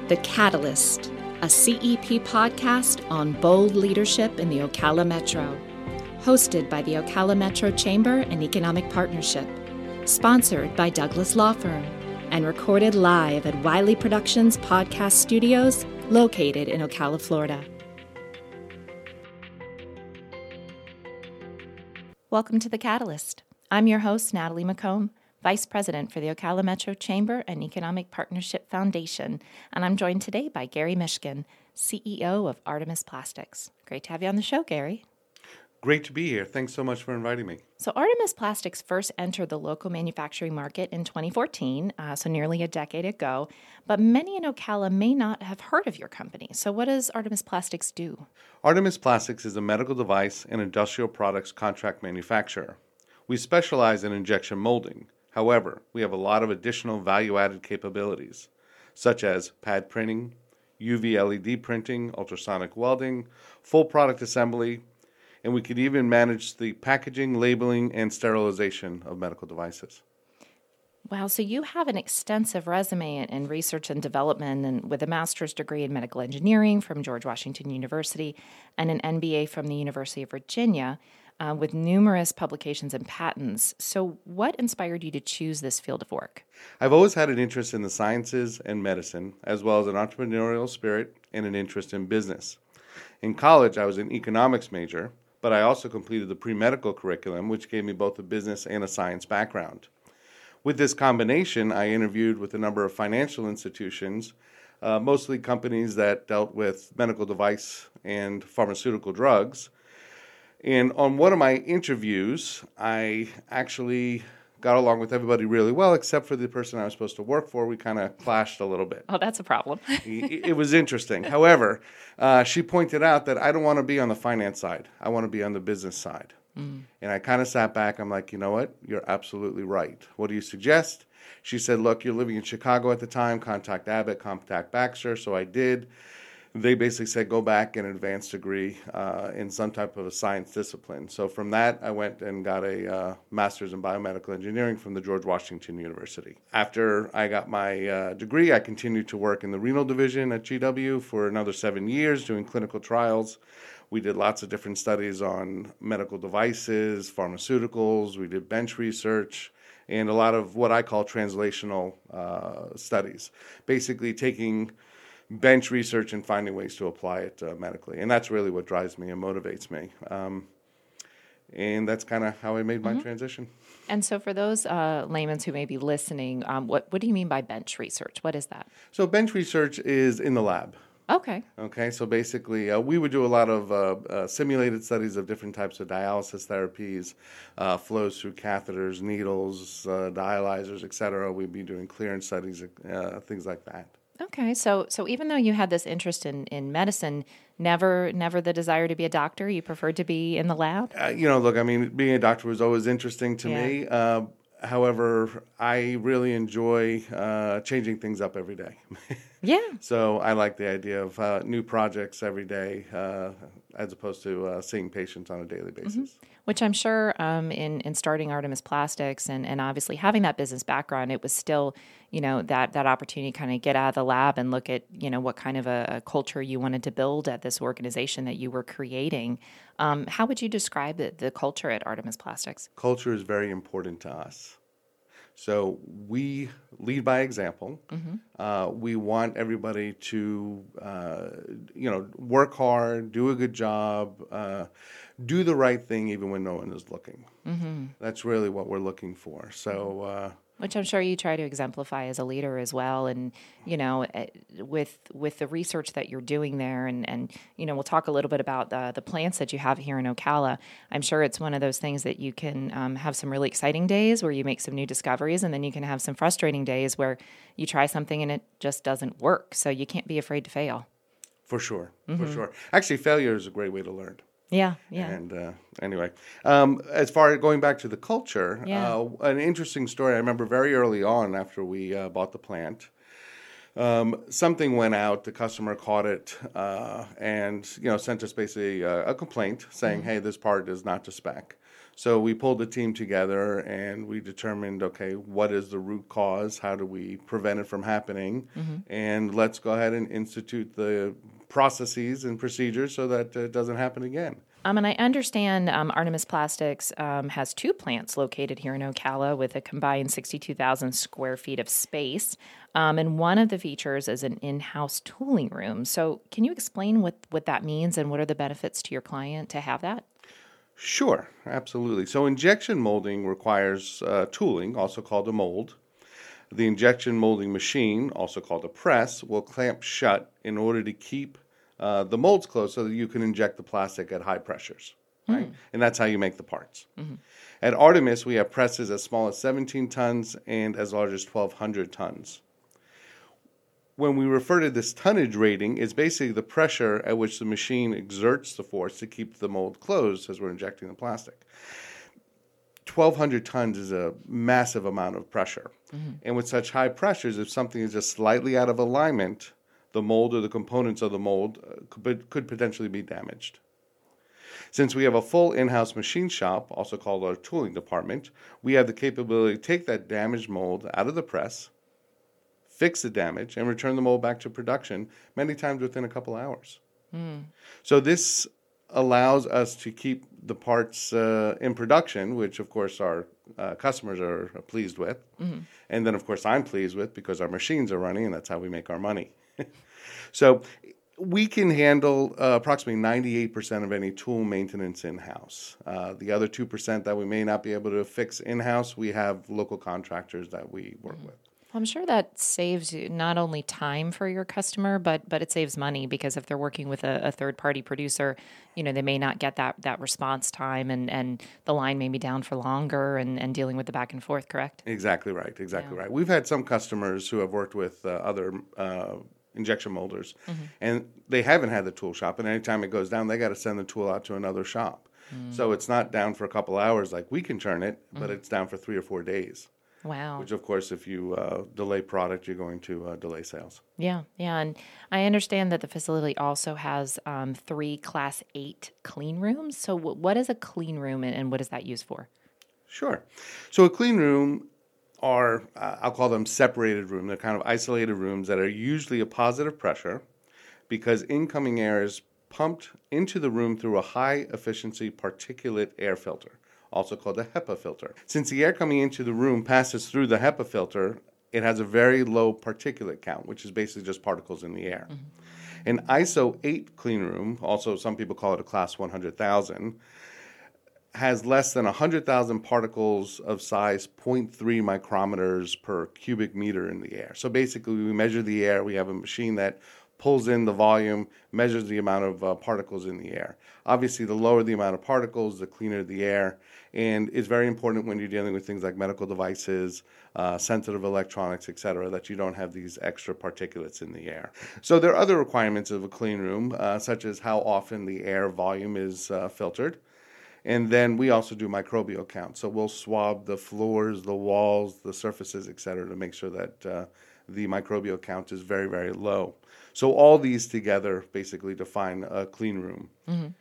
The Catalyst, a CEP podcast on bold leadership in the Ocala Metro. Hosted by the Ocala Metro Chamber and Economic Partnership. Sponsored by Douglas Law Firm. And recorded live at Wiley Productions Podcast Studios, located in Ocala, Florida. Welcome to The Catalyst. I'm your host, Natalie McComb, Vice President for the Ocala Metro Chamber and Economic Partnership Foundation, and I'm joined today by Gary Mishkin, CEO of Artemis Plastics. Great to have you on the show, Gary. Great to be here. Thanks so much for inviting me. So Artemis Plastics first entered the local manufacturing market in 2014, so nearly a decade ago, but many in Ocala may not have heard of your company. So what does Artemis Plastics do? Artemis Plastics is a medical device and industrial products contract manufacturer. We specialize in injection molding. However, we have a lot of additional value-added capabilities, such as pad printing, UV LED printing, ultrasonic welding, full product assembly, and we could even manage the packaging, labeling, and sterilization of medical devices. Wow, so you have an extensive resume in research and development, and with a master's degree in medical engineering from George Washington University and an MBA from the University of Virginia, with numerous publications and patents. So what inspired you to choose this field of work? I've always had an interest in the sciences and medicine, as well as an entrepreneurial spirit and an interest in business. In college, I was an economics major, but I also completed the pre-medical curriculum, which gave me both a business and a science background. With this combination, I interviewed with a number of financial institutions, mostly companies that dealt with medical device and pharmaceutical drugs. And on one of my interviews, I actually got along with everybody really well, except for the person I was supposed to work for. We kind of clashed a little bit. Oh, that's a problem. It was interesting. However, she pointed out that I don't want to be on the finance side. I want to be on the business side. And I kind of sat back. I'm like, you know what? You're absolutely right. What do you suggest? She said, look, you're living in Chicago at the time. Contact Abbott, contact Baxter. So I did. They basically said, go back and advanced degree in some type of a science discipline. So from that, I went and got a master's in biomedical engineering from the George Washington University. After I got my degree, I continued to work in the renal division at GW for another 7 years doing clinical trials. We did lots of different studies on medical devices, pharmaceuticals. We did bench research and a lot of what I call translational studies, basically taking bench research and finding ways to apply it medically. And that's really what drives me and motivates me. And that's kind of how I made my transition. And so for those laymen who may be listening, what do you mean by bench research? What is that? So bench research is in the lab. Okay. Okay, so basically we would do a lot of simulated studies of different types of dialysis therapies, flows through catheters, needles, dialyzers, et cetera. We'd be doing clearance studies, things like that. Okay, so even though you had this interest in medicine, never the desire to be a doctor, you preferred to be in the lab? Look, I mean, being a doctor was always interesting to me. However, I really enjoy changing things up every day. Yeah. So I like the idea of new projects every day as opposed to seeing patients on a daily basis. Which I'm sure in starting Artemis Plastics and obviously having that business background, it was still, that opportunity to kind of get out of the lab and look at, what kind of a culture you wanted to build at this organization that you were creating. How would you describe the culture at Artemis Plastics? Culture is very important to us. So we lead by example. We want everybody to, work hard, do a good job, do the right thing even when no one is looking. That's really what we're looking for. So, which I'm sure you try to exemplify as a leader as well. And, with the research that you're doing there and we'll talk a little bit about the plants that you have here in Ocala. I'm sure it's one of those things that you can have some really exciting days where you make some new discoveries, and then you can have some frustrating days where you try something and it just doesn't work. So you can't be afraid to fail. For sure. Actually, failure is a great way to learn. Yeah. And anyway, as far as going back to the culture, an interesting story. I remember very early on after we bought the plant, something went out. The customer caught it and sent us basically a complaint saying, "Hey, this part is not to spec." So we pulled the team together and we determined, okay, what is the root cause? How do we prevent it from happening? And let's go ahead and institute the processes and procedures so that it doesn't happen again. And I understand Artemis Plastics has 2 plants located here in Ocala with a combined 62,000 square feet of space. And one of the features is an in-house tooling room. So can you explain what that means and what are the benefits to your client to have that? Sure, absolutely. So injection molding requires tooling, also called a mold. The injection molding machine, also called a press, will clamp shut in order to keep the molds closed so that you can inject the plastic at high pressures, right? And that's how you make the parts. At Artemis, we have presses as small as 17 tons and as large as 1,200 tons. When we refer to this tonnage rating, it's basically the pressure at which the machine exerts the force to keep the mold closed as we're injecting the plastic. 1,200 tons is a massive amount of pressure. And with such high pressures, if something is just slightly out of alignment, the mold or the components of the mold could potentially be damaged. Since we have a full in-house machine shop, also called our tooling department, we have the capability to take that damaged mold out of the press, fix the damage, and return the mold back to production many times within a couple hours. So this allows us to keep the parts in production, which of course our customers are pleased with. And then of course I'm pleased with because our machines are running and that's how we make our money. So we can handle approximately 98% of any tool maintenance in-house. The other 2% that we may not be able to fix in-house, we have local contractors that we work with. I'm sure that saves you not only time for your customer, but it saves money because if they're working with a third-party producer, they may not get that response time and the line may be down for longer and dealing with the back and forth, correct? Exactly right, right. We've had some customers who have worked with other injection molders, and they haven't had the tool shop, and anytime it goes down, they got to send the tool out to another shop. So it's not down for a couple hours like we can turn it, but it's down for 3 or 4 days. Wow. Which, of course, if you delay product, you're going to delay sales. Yeah. And I understand that the facility also has 3 Class 8 clean rooms. So what is a clean room and what is that used for? Sure. So a clean room are, I'll call them separated rooms. They're kind of isolated rooms that are usually a positive pressure because incoming air is pumped into the room through a high-efficiency particulate air filter, also called a HEPA filter. Since the air coming into the room passes through the HEPA filter, it has a very low particulate count, which is basically just particles in the air. An ISO 8 clean room, also some people call it a class 100,000, has less than 100,000 particles of size 0.3 micrometers per cubic meter in the air. So basically, we measure the air. We have a machine that pulls in the volume, measures the amount of particles in the air. Obviously, the lower the amount of particles, the cleaner the air. And it's very important when you're dealing with things like medical devices, sensitive electronics, et cetera, that you don't have these extra particulates in the air. So there are other requirements of a clean room, such as how often the air volume is filtered. And then we also do microbial count. So we'll swab the floors, the walls, the surfaces, et cetera, to make sure that the microbial count is very, very low. So all these together basically define a clean room.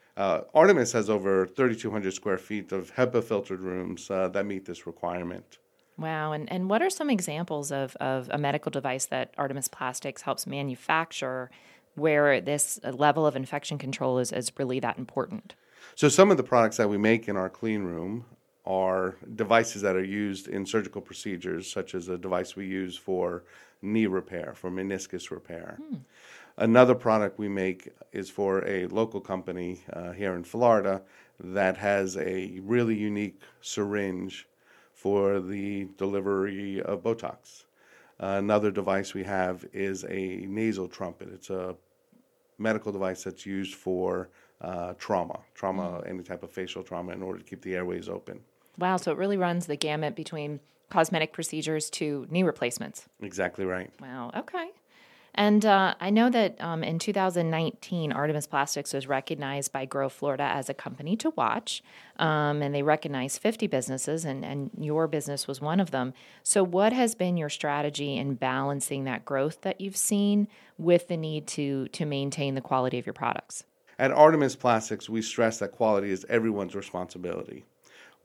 Artemis has over 3,200 square feet of HEPA-filtered rooms that meet this requirement. Wow. And what are some examples of a medical device that Artemis Plastics helps manufacture where this level of infection control is really that important? So some of the products that we make in our clean room are devices that are used in surgical procedures, such as a device we use for knee repair, for meniscus repair. Another product we make is for a local company here in Florida that has a really unique syringe for the delivery of Botox. Another device we have is a nasal trumpet. It's a medical device that's used for trauma, any type of facial trauma in order to keep the airways open. Wow, so it really runs the gamut between cosmetic procedures to knee replacements. Exactly right. Wow, okay. And I know that in 2019, Artemis Plastics was recognized by Grow Florida as a company to watch, and they recognized 50 businesses, and your business was one of them. So what has been your strategy in balancing that growth that you've seen with the need to maintain the quality of your products? At Artemis Plastics, we stress that quality is everyone's responsibility.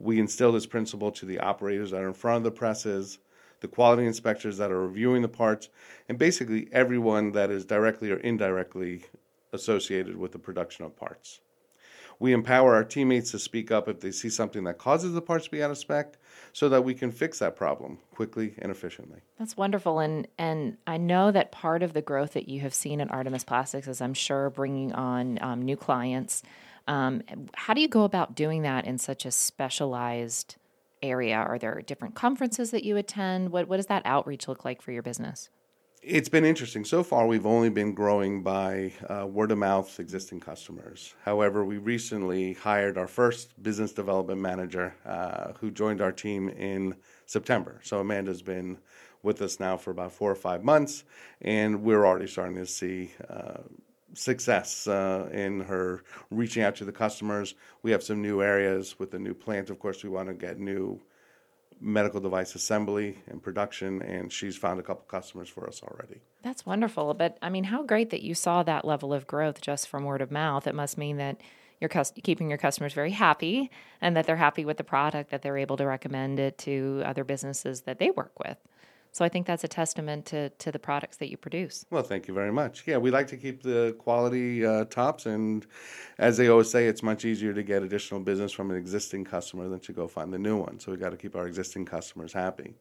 We instill this principle to the operators that are in front of the presses, the quality inspectors that are reviewing the parts, and basically everyone that is directly or indirectly associated with the production of parts. We empower our teammates to speak up if they see something that causes the parts to be out of spec so that we can fix that problem quickly and efficiently. That's wonderful. And I know that part of the growth that you have seen at Artemis Plastics is, I'm sure, bringing on new clients. How do you go about doing that in such a specialized area? Are there different conferences that you attend? What does that outreach look like for your business? It's been interesting. So far, we've only been growing by word of mouth, existing customers. However, we recently hired our first business development manager who joined our team in September. So Amanda's been with us now for about 4 or 5 months, and we're already starting to see success in her reaching out to the customers. We have some new areas with the new plant. Of course, we want to get new medical device assembly and production, and she's found a couple customers for us already. That's wonderful. But I mean, how great that you saw that level of growth just from word of mouth. It must mean that you're keeping your customers very happy and that they're happy with the product, that they're able to recommend it to other businesses that they work with. So I think that's a testament to the products that you produce. Well, thank you very much. Yeah, we like to keep the quality tops, and as they always say, it's much easier to get additional business from an existing customer than to go find the new one. So we got to keep our existing customers happy.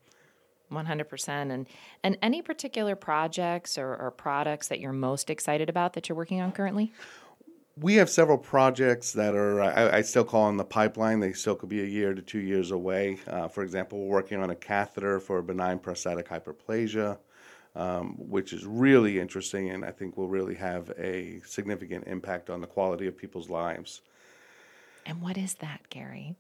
100%. And any particular projects or products that you're most excited about that you're working on currently? We have several projects that are, I still call them the pipeline. They still could be 1 year to 2 years away. For example, we're working on a catheter for benign prostatic hyperplasia, which is really interesting and I think will really have a significant impact on the quality of people's lives. And what is that, Gary?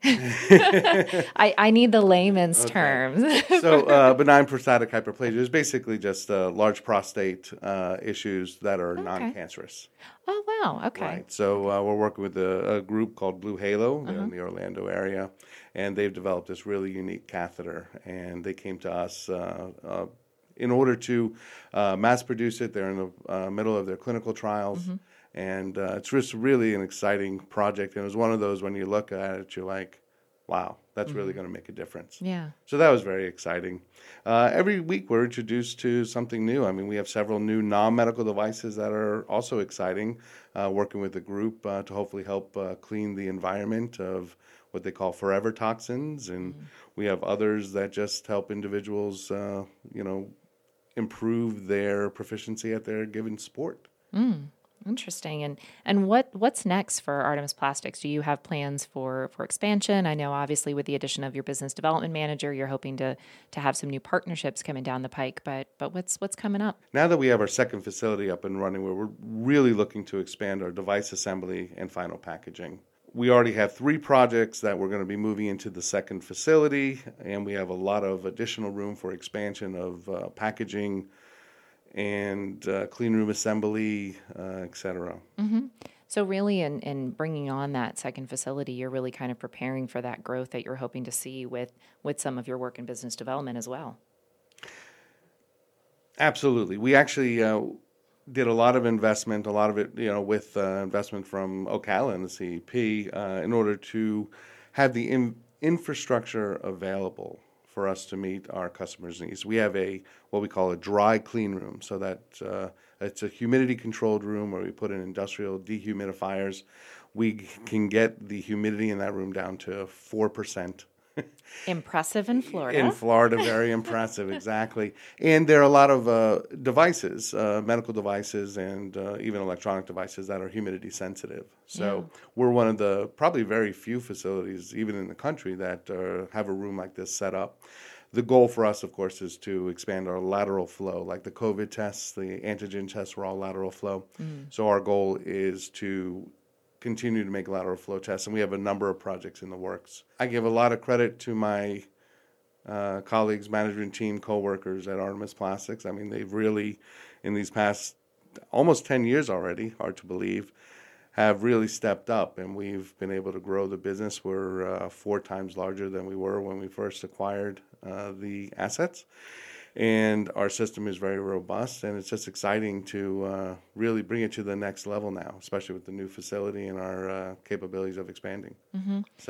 I need the layman's terms. So benign prostatic hyperplasia is basically just large prostate issues that are non-cancerous. Oh, wow. Okay. Right. So we're working with a group called Blue Halo. They're in the Orlando area, and they've developed this really unique catheter. And they came to us in order to mass produce it. They're in the middle of their clinical trials. And it's just really an exciting project. And it was one of those, when you look at it, you're like, wow, that's really going to make a difference. Yeah. So that was very exciting. Every week we're introduced to something new. I mean, we have several new non-medical devices that are also exciting, working with the group to hopefully help clean the environment of what they call forever toxins. And we have others that just help individuals, improve their proficiency at their given sport. Interesting. And what's next for Artemis Plastics? Do you have plans for expansion? I know obviously with the addition of your business development manager, you're hoping to have some new partnerships coming down the pike, but what's coming up? Now that we have our second facility up and running, we're really looking to expand our device assembly and final packaging. We already have 3 projects that we're going to be moving into the second facility, and we have a lot of additional room for expansion of packaging and clean room assembly, et cetera. So really in bringing on that second facility, you're really kind of preparing for that growth that you're hoping to see with some of your work in business development as well. Absolutely. We actually did a lot of investment, a lot of it, with investment from Ocala and the CEP in order to have the infrastructure available for us to meet our customers' needs. We have what we call a dry clean room, so that it's a humidity-controlled room where we put in industrial dehumidifiers. We can get the humidity in that room down to 4%. Impressive in Florida. In Florida, very impressive, exactly. And there are a lot of devices, medical devices, and even electronic devices that are humidity sensitive. So we're one of the probably very few facilities, even in the country, that have a room like this set up. The goal for us, of course, is to expand our lateral flow. Like the COVID tests, the antigen tests were all lateral flow. So our goal is to continue to make lateral flow tests, and we have a number of projects in the works. I give a lot of credit to my colleagues, management team, co-workers at Artemis Plastics. I mean, they've really, in these past almost 10 years already, hard to believe, have really stepped up, and we've been able to grow the business. We're 4 times larger than we were when we first acquired the assets. And our system is very robust, and it's just exciting to really bring it to the next level now, especially with the new facility and our capabilities of expanding. So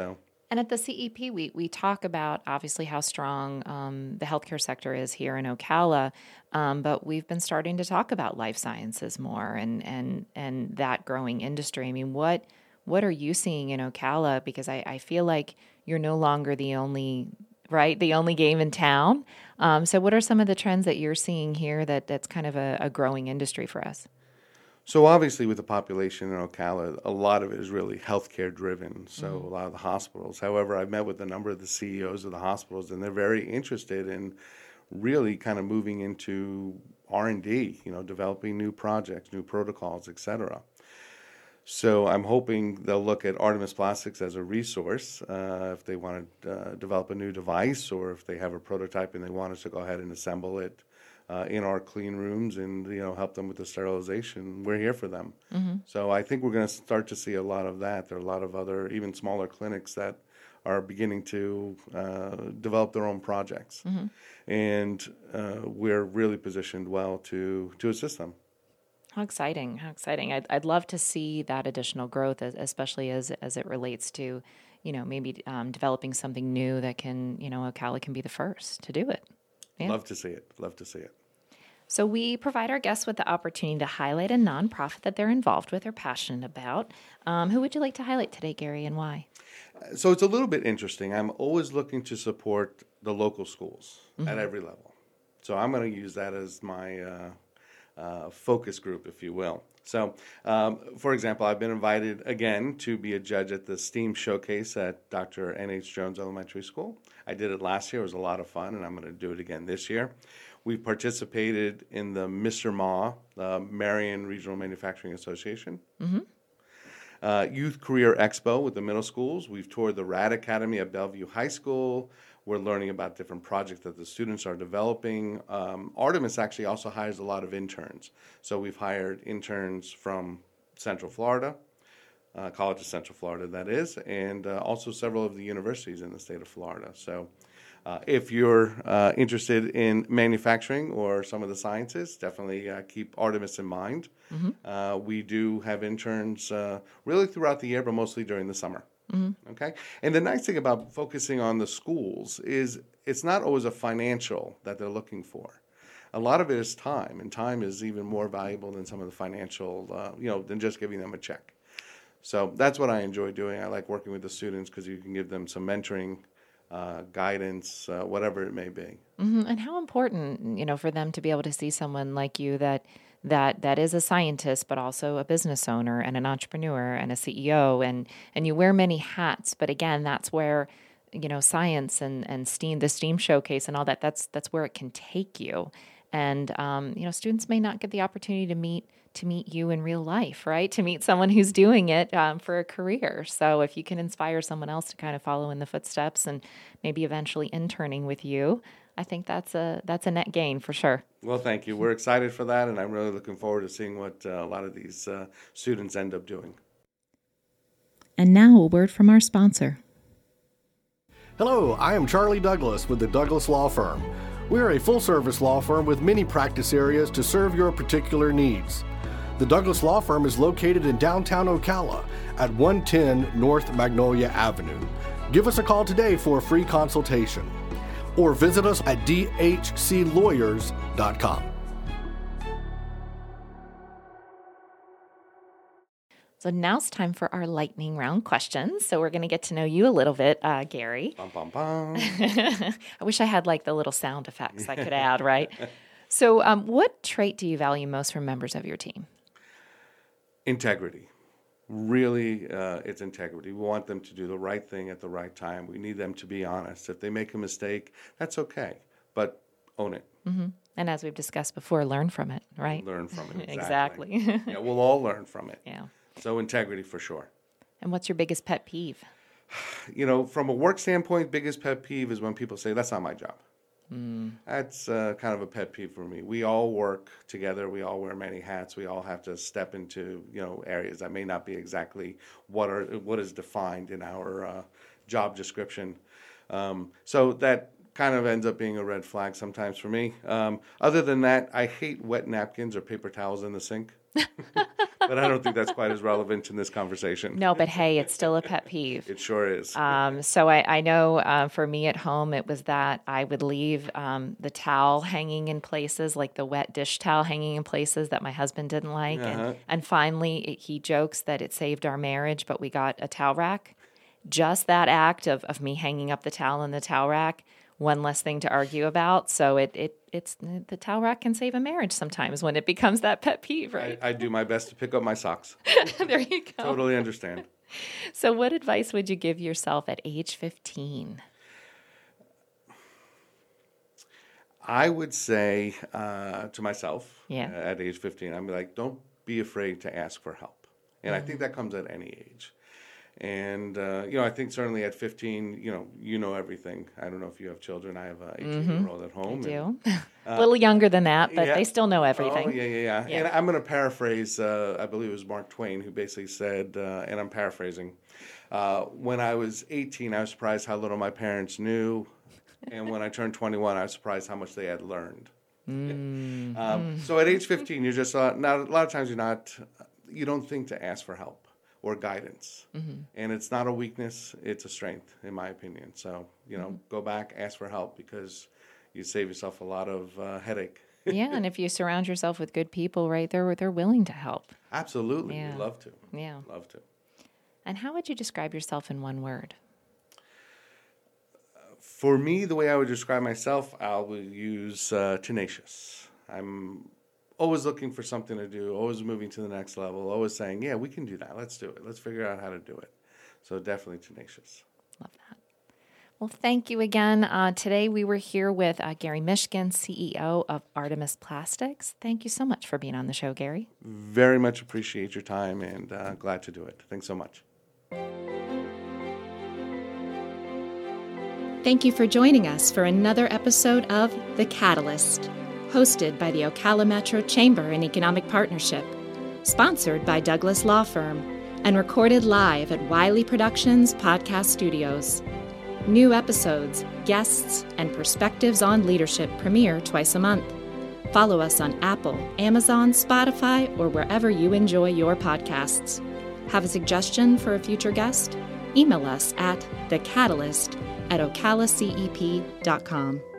And at the CEP, we talk about obviously how strong the healthcare sector is here in Ocala, but we've been starting to talk about life sciences more and that growing industry. I mean, what are you seeing in Ocala? Because I feel like you're no longer the only game in town. So what are some of the trends that you're seeing here that's kind of a growing industry for us? So obviously with the population in Ocala, a lot of it is really healthcare driven. So a lot of the hospitals. However, I've met with a number of the CEOs of the hospitals, and they're very interested in really kind of moving into R&D, developing new projects, new protocols, et cetera. So I'm hoping they'll look at Artemis Plastics as a resource if they want to develop a new device, or if they have a prototype and they want us to go ahead and assemble it in our clean rooms and help them with the sterilization. We're here for them. Mm-hmm. So I think we're going to start to see a lot of that. There are a lot of other, even smaller clinics that are beginning to develop their own projects. Mm-hmm. And we're really positioned well to assist them. How exciting. I'd love to see that additional growth, especially as it relates to, maybe developing something new that can, Ocala can be the first to do it. Yeah. Love to see it. So we provide our guests with the opportunity to highlight a nonprofit that they're involved with or passionate about. Who would you like to highlight today, Gary, and why? So it's a little bit interesting. I'm always looking to support the local schools at every level. So I'm going to use that as my focus group, if you will. So, for example, I've been invited again to be a judge at the STEAM Showcase at Dr. N.H. Jones Elementary School. I did it last year. It was a lot of fun, and I'm going to do it again this year. We've participated in the Mr. Ma, Marion Regional Manufacturing Association. Mm-hmm. Youth Career Expo with the middle schools. We've toured the RAD Academy at Bellevue High School. We're learning about different projects that the students are developing. Artemis actually also hires a lot of interns. So we've hired interns from Central Florida, College of Central Florida, that is, and also several of the universities in the state of Florida. So if you're interested in manufacturing or some of the sciences, definitely keep Artemis in mind. Mm-hmm. We do have interns really throughout the year, but mostly during the summer. Mm-hmm. Okay. And the nice thing about focusing on the schools is it's not always a financial that they're looking for. A lot of it is time, and time is even more valuable than some of the financial, than just giving them a check. So that's what I enjoy doing. I like working with the students because you can give them some mentoring, guidance, whatever it may be. Mm-hmm. And how important, for them to be able to see someone like you that is a scientist, but also a business owner and an entrepreneur and a CEO, and you wear many hats. But again, that's where, science and STEAM, the STEAM Showcase and all that, that's where it can take you. And, students may not get the opportunity to meet you in real life, right? To meet someone who's doing it for a career. So if you can inspire someone else to kind of follow in the footsteps and maybe eventually interning with you, I think that's a net gain for sure. Well, thank you. We're excited for that, and I'm really looking forward to seeing what a lot of these students end up doing. And now a word from our sponsor. Hello, I am Charlie Douglas with the Douglas Law Firm. We are a full-service law firm with many practice areas to serve your particular needs. The Douglas Law Firm is located in downtown Ocala at 110 North Magnolia Avenue. Give us a call today for a free consultation, or visit us at dhclawyers.com. So now it's time for our lightning round questions. So we're going to get to know you a little bit, Gary. Bum, bum, bum. I wish I had like the little sound effects I could add, right? So what trait do you value most from members of your team? Integrity. Really, it's integrity. We want them to do the right thing at the right time. We need them to be honest. If they make a mistake, that's okay, but own it. Mm-hmm. And as we've discussed before, learn from it, right? Learn from it, Exactly. Yeah, we'll all learn from it. Yeah. So integrity for sure. And what's your biggest pet peeve? From a work standpoint, biggest pet peeve is when people say, that's not my job. That's kind of a pet peeve for me. We all work together. We all wear many hats. We all have to step into, areas that may not be exactly what is defined in our job description. So that kind of ends up being a red flag sometimes for me. Other than that, I hate wet napkins or paper towels in the sink. But I don't think that's quite as relevant in this conversation. No, but hey, it's still a pet peeve. It sure is. So I know for me at home, it was that I would leave the towel hanging in places, like the wet dish towel hanging in places that my husband didn't like. And finally, he jokes that it saved our marriage, but we got a towel rack. Just that act of me hanging up the towel in the towel rack, one less thing to argue about. So it's the towel rack can save a marriage sometimes when it becomes that pet peeve, right? I do my best to pick up my socks. There you go. Totally understand. So what advice would you give yourself at age 15? I would say to myself Yeah. At age 15, I'd be like, don't be afraid to ask for help. And I think that comes at any age. And, I think certainly at 15, you know everything. I don't know if you have children. I have an 18-year-old at home. I do. A little younger than that, but yeah. they still know everything. Oh, yeah. And I'm going to paraphrase, I believe it was Mark Twain, who basically said, and I'm paraphrasing, when I was 18, I was surprised how little my parents knew. And when I turned 21, I was surprised how much they had learned. So at age 15, you're just, a lot of times you don't think to ask for help or guidance. And it's not a weakness, it's a strength, in my opinion. So, go back, ask for help, because you save yourself a lot of headache. Yeah, and if you surround yourself with good people, right, they're willing to help. Absolutely, Yeah. we'd love to. Yeah. Love to. And how would you describe yourself in one word? For me, the way I would describe myself, I will use tenacious. I'm always looking for something to do, always moving to the next level, always saying, yeah, we can do that. Let's do it. Let's figure out how to do it. So definitely tenacious. Love that. Well, thank you again. Today we were here with Gary Mishkin, CEO of Artemis Plastics. Thank you so much for being on the show, Gary. Very much appreciate your time and glad to do it. Thanks so much. Thank you for joining us for another episode of The Catalyst, hosted by the Ocala Metro Chamber and Economic Partnership, sponsored by Douglas Law Firm, and recorded live at Wiley Productions Podcast Studios. New episodes, guests, and perspectives on leadership premiere twice a month. Follow us on Apple, Amazon, Spotify, or wherever you enjoy your podcasts. Have a suggestion for a future guest? Email us at thecatalyst@ocalacep.com.